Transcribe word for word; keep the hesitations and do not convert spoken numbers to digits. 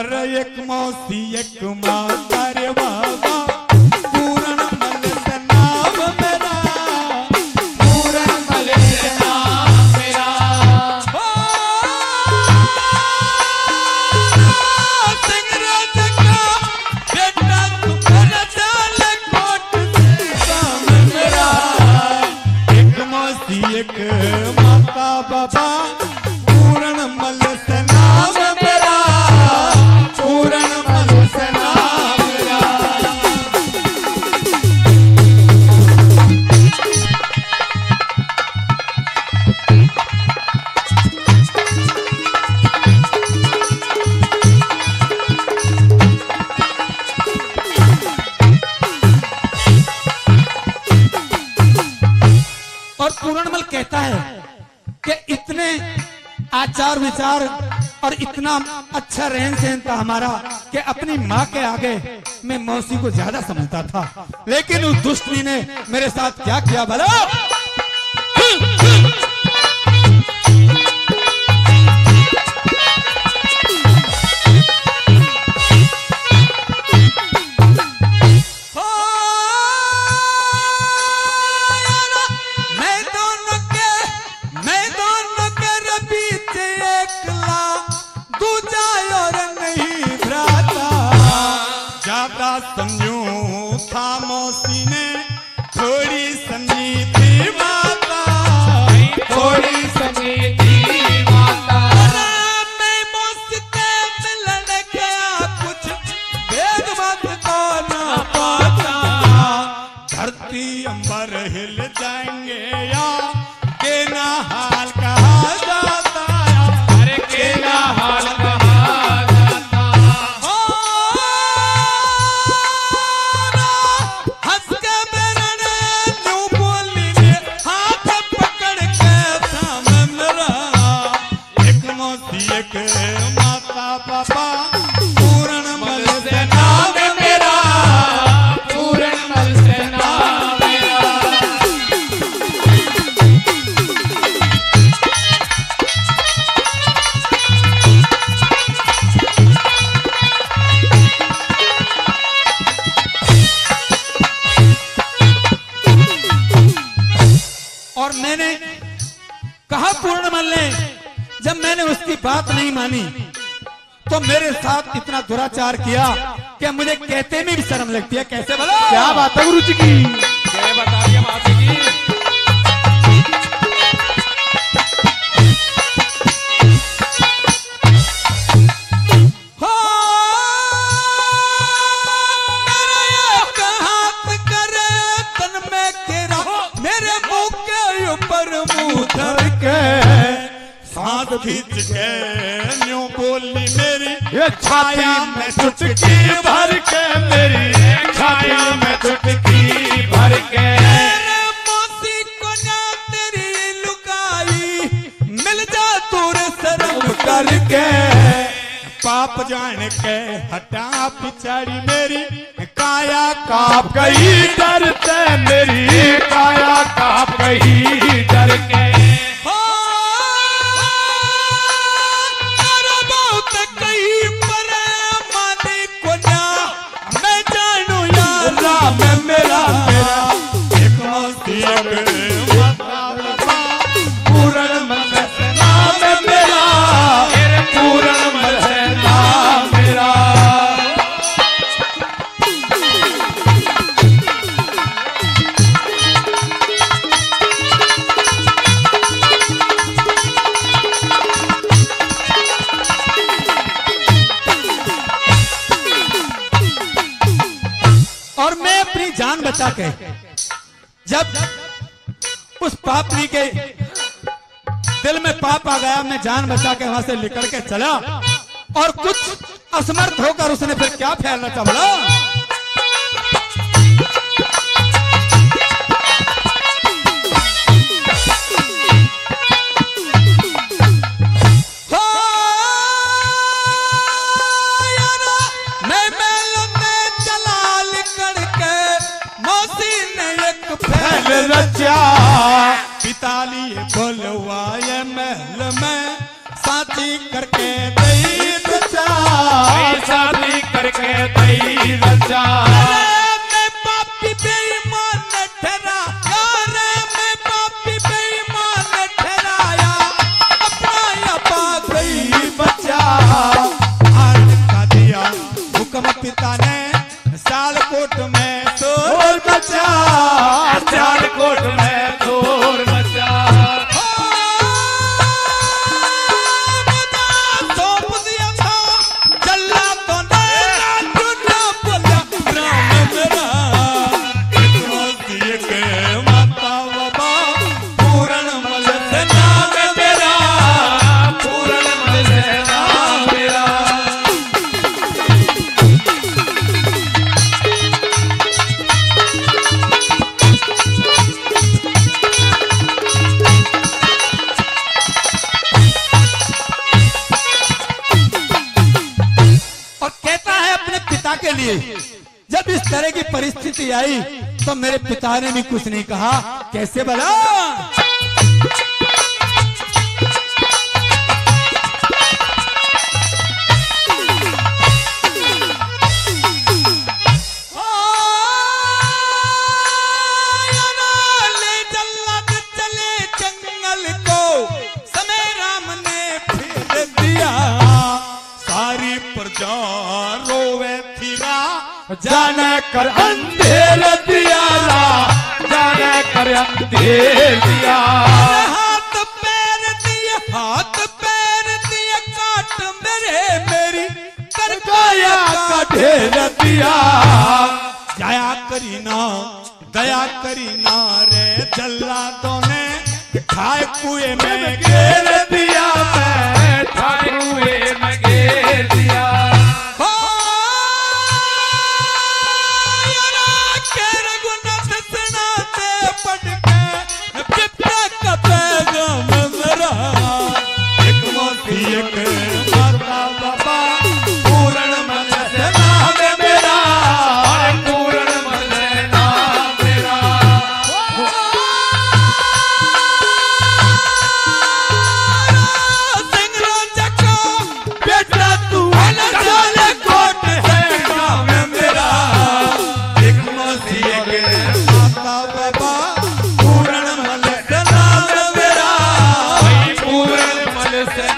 अरे एक मौसी एक माता रे बाबा पूरण मल से नाम मेरा, पूरण मल से नाम मेरा। सिंगराज का बेटा तुम्हारा चाल कोट से काम मेरा। एक मौसी एक माता बाबा पूरण मल से नाम मेरा, पूरण मल से नाम मेरा। और पूरणमल कहता है कि इतने आचार विचार और इतना अच्छा रहन सहन था हमारा कि अपनी माँ के आगे मैं मौसी को ज्यादा समझता था, लेकिन उस दुष्टनी ने मेरे साथ क्या किया भला। समझू था मौसी ने थोड़ी समझी थी माता, थोड़ी समझी थी माता। मैं मौसी से मिलने गया कुछ भेद मत तो न पाता। धरती अंबर हिल जाएंगे या के ना हाल कहा जाता, अरे के ना हाल कहा जाता। एक माता बाबा पूरण मल से नाम मेरा, पूरण मल से नाम मेरा। और मैंने कहा पूर्णमल ने जब मैंने उसकी बात नहीं मानी तो मेरे साथ इतना दुराचार किया कि मुझे कहते में भी शर्म लगती है। कैसे बोलो? क्या बात है गुरु जी की? क्या बता दिया माता जी? सांस खींच के न्यू बोली मेरी ये छाया में चुटकी भर के, मेरी छाया में चुटकी भर के। मौसी को ना तेरी लुकाई मिल जा तूर शर्म करके। पाप जान के हटा पिछाड़ी मेरी काया काप गई डर से, मेरी काया काप गई डर के। मेरा मेरा एक मौसी एक माता बाबा पूरण मल से नाम मेरा, पूरण मल से नाम मेरा। और मैं अपनी जान बचा के जब उस पापनी के दिल में पाप आ गया, मैं जान बचा के वहां से निकल के चला और कुछ असमर्थ होकर उसने फिर क्या फैलना था बोला। रचा पिताली बोलवाए महल में साथी करके दई रचा, शादी करके दई रचा। मैं पापी बेईमान ठहरा यार, मैं पापी बेईमान ठहराया, अपना अपा गई बचा। हार का दिया हुक्म पिता ने, सालकोट में शोर मचा, सियालकोट में शोर मचा। सौंप दिया था जल्लादों ने, राजू ने बोला राम मेरा। मौसी के माता बाबा पूर्ण मल से नाम मेरा, पूर्ण मल से नाम मेरा। और कहता है अपने पिता के लिए, जब इस तरह की परिस्थिति आई तो मेरे पिता ने भी कुछ नहीं कहा। कैसे भला? ले जल्लाद चले जंगल को, समय राम ने फिर दिया। सारी प्रजा रोवे थिरा, जाने कर अंधेर दिया, जाने कर अंधेर दिया। हाथ पैर दिए, हाथ पैर दिए काट मेरे, मेरी कर काया का ढेर दिया। जाया करी ना, दया करी ना रे जल्लादों ने, खाए कुएं में घेर दिया, मैं ठाकुए में घेर दिया। हो यारा के रघुनाथ सुनाते पढ़ के, पिता का पैगाम मेरा। एक मौसी एक माता बाबा पूर्ण मल से नाम मेरा, पूर्ण मल से नाम मेरा। सिंगराजा का बेटा तू है सालकोट है नाम मेरा। एक मौसी के माता बाबा पूर्ण मल से नाम मेरा, पूर्ण मल से